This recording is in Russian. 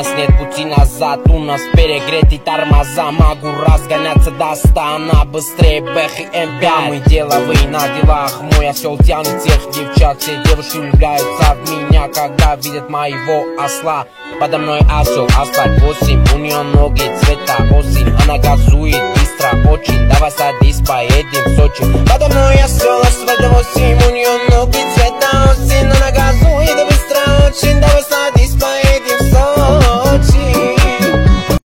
нас нет пути назад, у нас перегреты тормоза. Могу разгоняться до 100, она быстрее Бэх и М5. Да, мы деловые на делах, мой осел тянет всех девчат. Все девушки влюбляются в меня, когда видят моего осла. Подо мной осел, асфальт 8, у нее ноги цвета осень. Она газует быстро очень, давай садись, поедем в Сочи. Подо мной осел, асфальт 8, у нее